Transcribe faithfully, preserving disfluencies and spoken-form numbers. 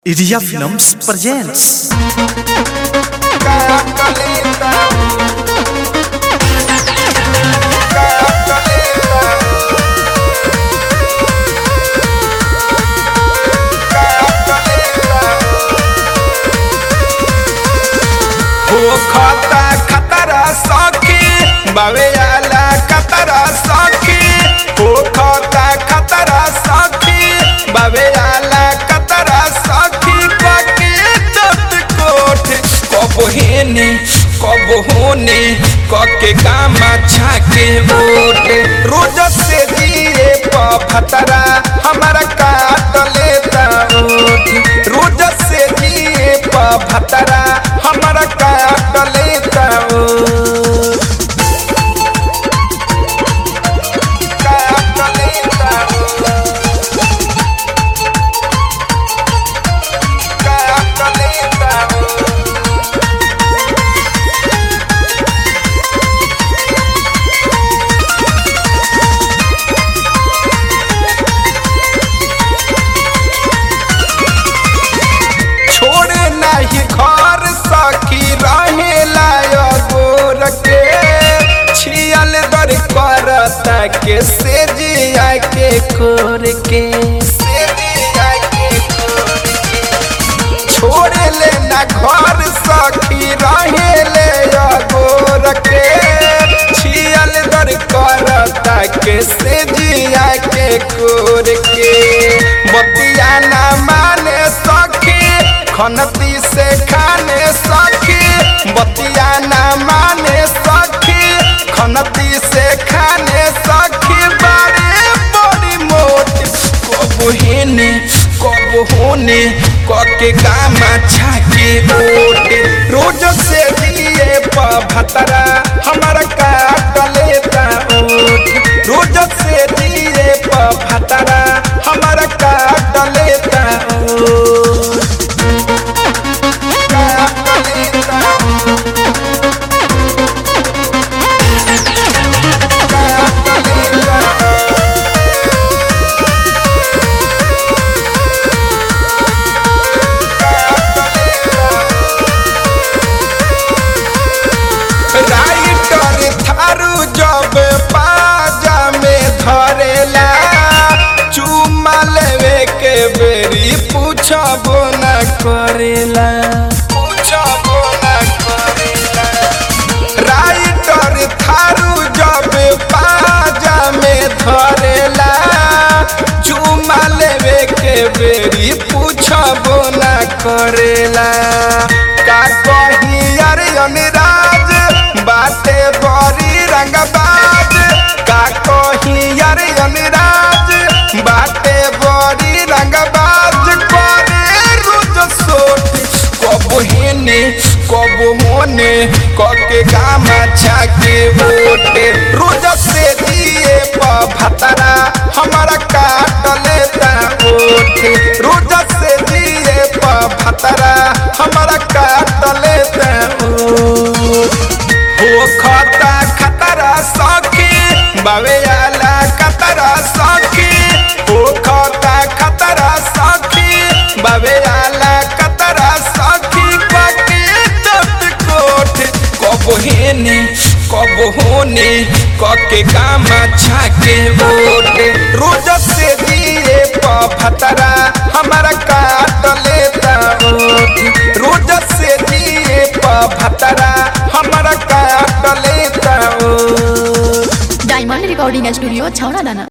Iria Films presents खाता खतरा सखी बावे आला खतरा सखी हो खाता खतरा सखी बावे आला खतरा सखी बाकी तत कोठ कब हेने कब होने कके कामा छाके वोट रोज से दिए पथरा हमारा काट लेता ओठ रोज से दिए पथरा हमारा काट लेता ओठ काट लेता काट लेता छोड़े नहीं घर सखी रहे लाया गोर के छियल दर करता के से जिया के खोर के से जिया के खोर के छोड़े ले ना घर सखी रहे ले या गोर के छियल दर करता के से जिया के खोर के बतिया ना माने सखी खनती से खाने सखी बतिया ना माने सखी खनती से खाने सखी बारे बड़ी मोटी कब हेने कब होने कके गामा छाके ओटे रोज से दिए पथरा हमारा काट लेता ओट रोज से दिए पथरा हमारा काट लेता ओट राइटर थारू जब पाजा में धरेला चुमा लेवे के बेरी पूछबो न करेला पूछबो न करेला राइटर थारू जब पाजा में धरेला चुमा लेवे के बेरी पूछबो न करेला का कही अरे अनुराज बाते बड़ी रंगबाज का कही अरे अनुराज बाते बड़ी रंगबाज करे रोज सोट कब हेने कब होने कके गामा छाके वोटे रोज से दिए पथरा हमारा काट लेता ओठे रोज से दिए पथरा हमारा काट लेता ओठ हो खाता खतरा सखी बावे आला खतरा सखी हो खाता खतरा सखी बावे आला खतरा सखी बाकी तत कोठ कब हेने कब होने कके कामा छाके वोटे रोज से दिए पथरा हमारा काट लेता ओठ रोज से दिए पथरा हमारा काट लेता ओठ डायमंड रिकॉर्डिंग स्टूडियो छावना दाना।